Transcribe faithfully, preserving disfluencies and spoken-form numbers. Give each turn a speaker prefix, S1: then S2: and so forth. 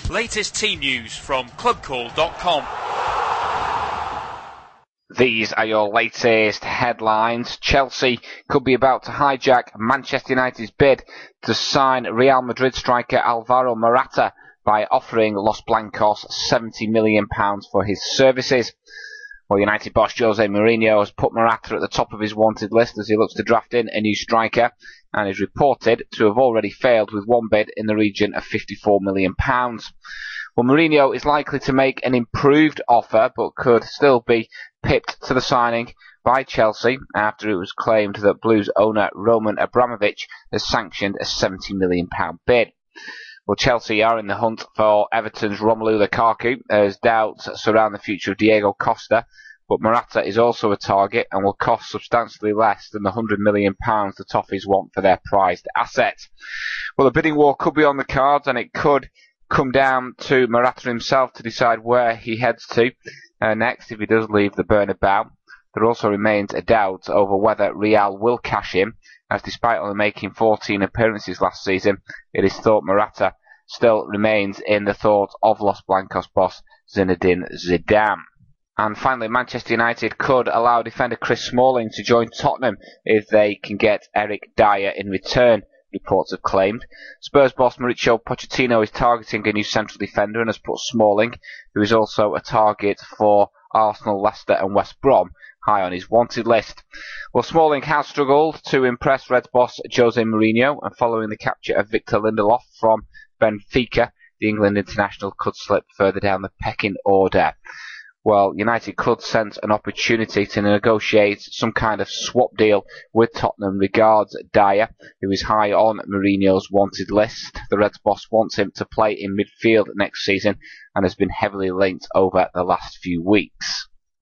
S1: Latest team news from club call dot com.
S2: These are your latest headlines. Chelsea could be about to hijack Manchester United's bid to sign Real Madrid striker Alvaro Morata by offering Los Blancos seventy million pounds for his services. Well, United boss Jose Mourinho has put Morata at the top of his wanted list as he looks to draft in a new striker, and is reported to have already failed with one bid in the region of fifty-four million pounds. Well, Mourinho is likely to make an improved offer, but could still be pipped to the signing by Chelsea after it was claimed that Blues owner Roman Abramovich has sanctioned a seventy million pounds bid. Well, Chelsea are in the hunt for Everton's Romelu Lukaku as doubts surround the future of Diego Costa, but Morata is also a target and will cost substantially less than the one hundred million pounds the Toffees want for their prized asset. Well, a bidding war could be on the cards, and it could come down to Morata himself to decide where he heads to uh, next if he does leave the Bernabeu. There also remains a doubt over whether Real will cash in, as despite only making fourteen appearances last season, it is thought Morata still remains in the thought of Los Blancos boss Zinedine Zidane. And finally, Manchester United could allow defender Chris Smalling to join Tottenham if they can get Eric Dyer in return, reports have claimed. Spurs boss Mauricio Pochettino is targeting a new central defender and has put Smalling, who is also a target for Arsenal, Leicester and West Brom, high on his wanted list. Well, Smalling has struggled to impress Reds boss Jose Mourinho, and following the capture of Victor Lindelof from Benfica, the England international could slip further down the pecking order. Well, United could sense an opportunity to negotiate some kind of swap deal with Tottenham, regards Dyer, who is high on Mourinho's wanted list. The Reds boss wants him to play in midfield next season and has been heavily linked over the last few weeks.